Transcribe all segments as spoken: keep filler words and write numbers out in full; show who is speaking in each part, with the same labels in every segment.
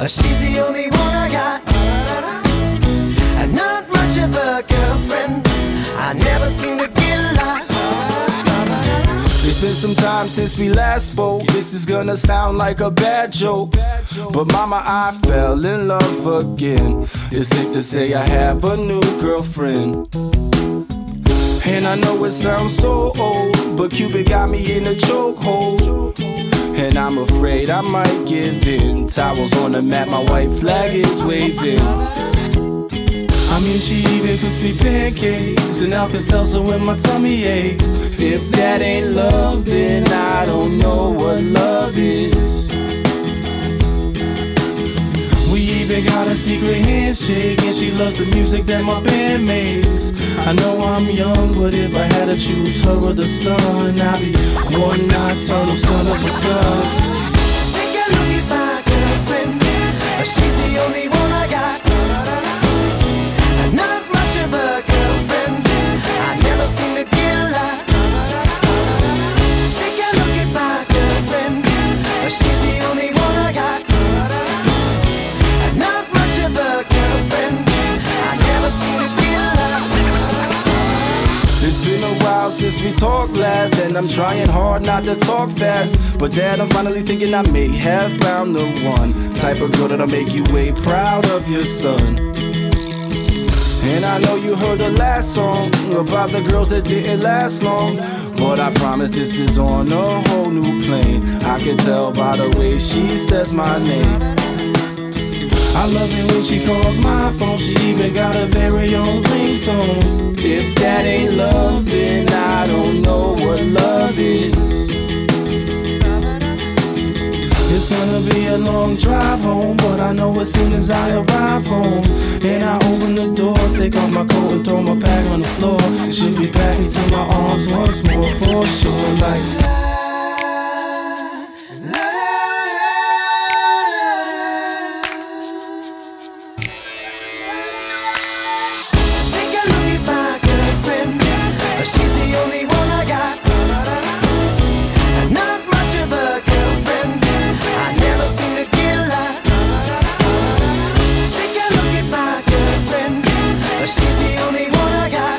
Speaker 1: She's the only one I got. And not much of a girlfriend. I never seem to get a lot.
Speaker 2: It's been some time since we last spoke. This is gonna sound like a bad joke, but mama, I fell in love again. It's safe to say I have a new girlfriend. And I know it sounds so old, but Cupid got me in a chokehold. And I'm afraid I might give in. Towels on the mat, my white flag is waving. I mean, she even cooks me pancakes and Alka-Seltzer when my tummy aches. If that ain't love, then I don't know what love is. We even got a secret handshake, and she loves the music that my band makes. I know I'm young, but if I had to choose her or the sun, I'd be one nocturnal son of a gun.
Speaker 1: Take a look at my girlfriend. She's the only one I got. Not much of a girlfriend. I never seem to get a lot. Take a look at my girlfriend. She's the only one I got. Not much of a girlfriend. I never seem to get a lot.
Speaker 2: It's been a while since we talked last, and I'm trying hard not to talk fast. But Dad, I'm finally thinking I may have found the one type of girl that'll make you way proud of your son. And I know you heard the last song about the girls that didn't last long, but I promise this is on a whole new plane. I can tell by the way she says my name. I love it when she calls my phone. She even got a very own ringtone. If that ain't love, then I don't know what love is. It's gonna be a long drive home, but I know as soon as I arrive home and I open the door, take off my coat and throw my bag on the floor, she'll be back into my arms once more for sure. Like
Speaker 1: she's the only one I got. Not much of a girlfriend. I never seem to get a lot. Take a look at my girlfriend. She's the only one I got.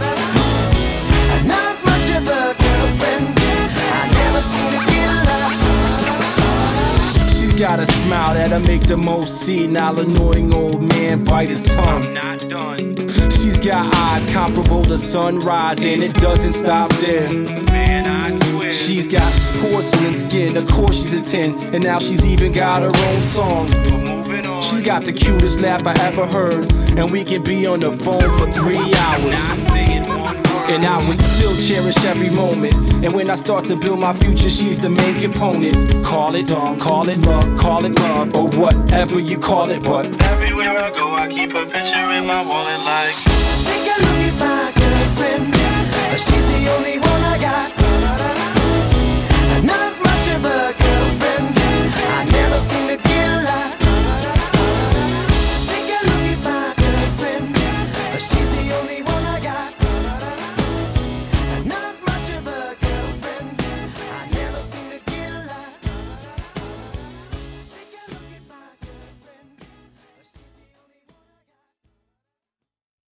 Speaker 1: Not much of a girlfriend. I never seem to get a lot.
Speaker 2: She's got a smile that'll make the most senile, annoying old man bite his tongue.
Speaker 3: I'm not done.
Speaker 2: She's got eyes comparable to sunrise, and it doesn't stop there.
Speaker 3: Man, I swear.
Speaker 2: She's got porcelain skin, of course she's a ten, and now she's even got her own song.
Speaker 3: But moving on.
Speaker 2: She's got the cutest laugh I ever heard, and we can be on the phone for three hours.
Speaker 3: Not saying one word.
Speaker 2: And I would still cherish every moment. And when I start to build my future, she's the main component. Call it dog, call it love, call it love, or whatever you call it, but
Speaker 3: Everywhere I go, I keep a picture in my wallet like.
Speaker 1: Take a look at my girlfriend. She's the